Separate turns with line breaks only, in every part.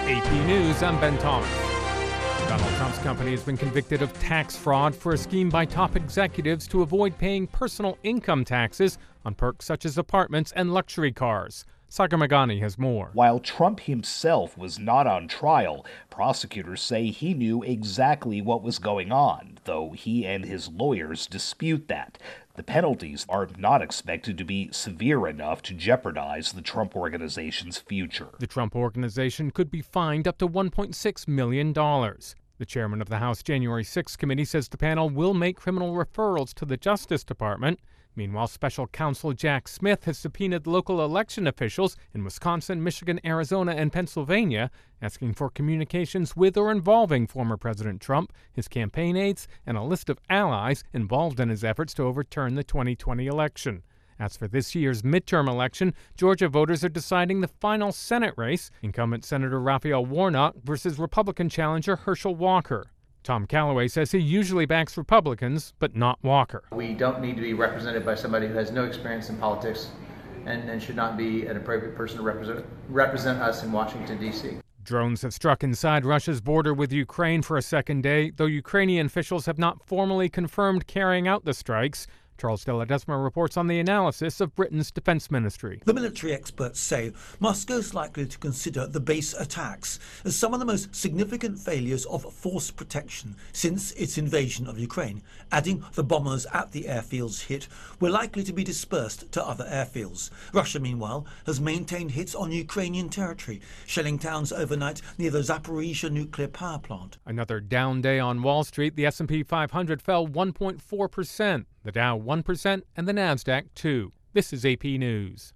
AP News, I'm Ben Thomas. Donald Trump's company has been convicted of tax fraud for a scheme by top executives to avoid paying personal income taxes on perks such as apartments and luxury cars. Sagar Meghani has more.
While Trump himself was not on trial, prosecutors say he knew exactly what was going on, though he and his lawyers dispute that. The penalties are not expected to be severe enough to jeopardize the Trump Organization's future.
The Trump Organization could be fined up to $1.6 million. The chairman of the House January 6 committee says the panel will make criminal referrals to the Justice Department. Meanwhile, special counsel Jack Smith has subpoenaed local election officials in Wisconsin, Michigan, Arizona, and Pennsylvania, asking for communications with or involving former President Trump, his campaign aides, and a list of allies involved in his efforts to overturn the 2020 election. As for this year's midterm election, Georgia voters are deciding the final Senate race, incumbent Senator Raphael Warnock versus Republican challenger Herschel Walker. Tom Callaway says he usually backs Republicans, but not Walker.
We don't need to be represented by somebody who has no experience in politics and should not be an appropriate person to represent us in Washington, D.C.
Drones have struck inside Russia's border with Ukraine for a second day, though Ukrainian officials have not formally confirmed carrying out the strikes. Charles de Ledesma reports on the analysis of Britain's defense ministry.
The military experts say Moscow is likely to consider the base attacks as some of the most significant failures of force protection since its invasion of Ukraine, adding the bombers at the airfields hit were likely to be dispersed to other airfields. Russia, meanwhile, has maintained hits on Ukrainian territory, shelling towns overnight near the Zaporizhzhia nuclear power plant.
Another down day on Wall Street. The S&P 500 fell 1.4%. The Dow 1% and the Nasdaq 2%. This is AP News.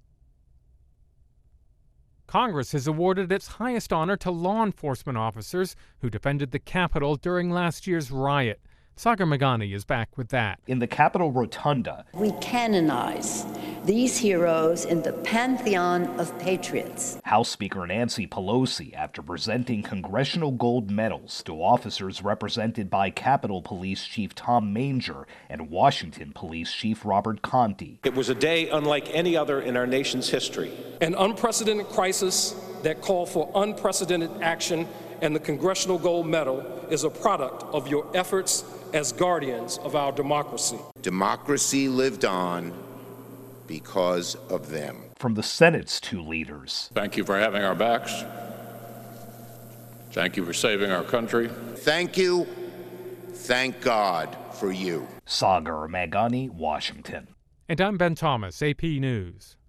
Congress has awarded its highest honor to law enforcement officers who defended the Capitol during last year's riot. Sagar Meghani is back with that.
In the Capitol Rotunda,
we canonize these heroes in the pantheon of patriots.
House Speaker Nancy Pelosi, after presenting congressional gold medals to officers represented by Capitol Police Chief Tom Manger and Washington Police Chief Robert Conti.
It was a day unlike any other in our nation's history.
An unprecedented crisis that called for unprecedented action, and the Congressional Gold Medal is a product of your efforts as guardians of our democracy.
Democracy lived on because of them.
From the Senate's two leaders.
Thank you for having our backs. Thank you for saving our country.
Thank you. Thank God for you.
Sagar Meghani, Washington.
And I'm Ben Thomas, AP News.